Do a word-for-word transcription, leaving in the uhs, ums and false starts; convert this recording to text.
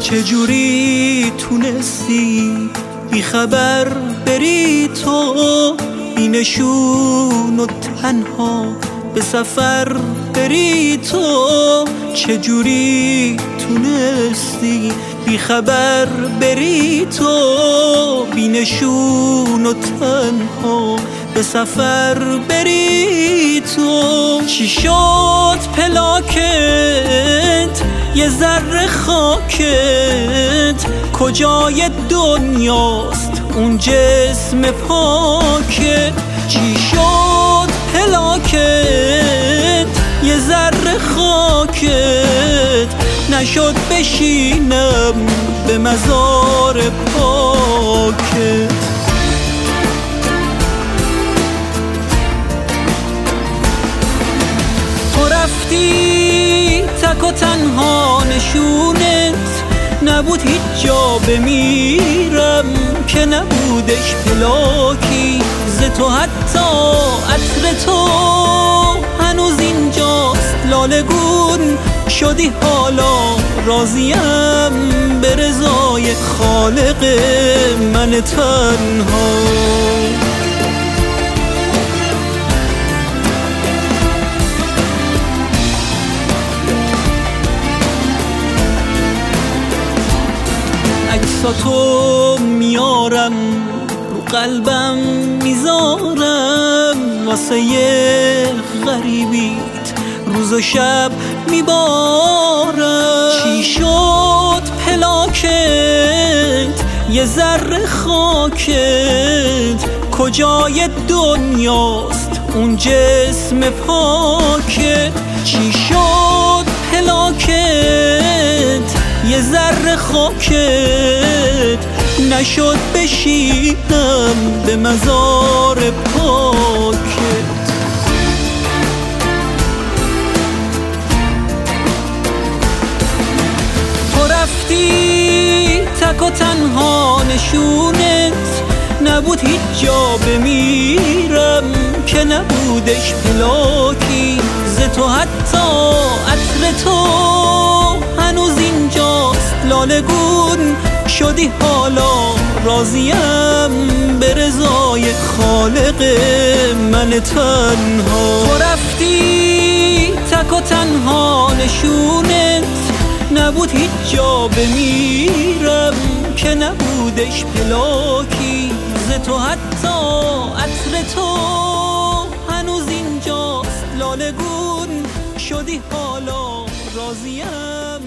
چجوری تونستی بی خبر بری تو، بی نشون و تنها به سفر بری تو؟ چجوری تونستی بی خبر بری تو، بی نشون و تنها به سفر بری تو؟ چی شد پلاکت یه ذره خاکت، کجای دنیاست اون جسم پاکت؟ چی شد پلاکت یه ذره خاکت، نشد بشینم به مزار پاکت؟ تو رفتی تک و تنها، نشونت نبود هیچ جا بمیرم که نبودش پلاکی ز تو، حتی عطر تو هنوز اینجاست لالگون شدی، حالا راضیم به رضای خالق من تنها. عکساتو میارم رو قلبم میذارم، واسه یه غریبیت روز و شب میبارم. چی شد پلاکت یه ذره خاکت، کجای دنیاست اون جسم پاکت؟ چی شد پلاکت یه ذره خاکت، نشد بشینم به مزار پاکت؟ تو رفتی تک و تنها، نشونت نبود هیچ جا بمیرم که نبودش پلاکی ز تو، حتی عطر تو هنوز اینجاست لالگون شدی، حالا راضیم به رضای خالق من تنها. تو رفتی تک و تنها، نشونت نبود هیچ جا بمیرم که نبودش پلاکی ز تو، حتی عطر تو هنوز اینجاست لالگون شدی، حالا راضیم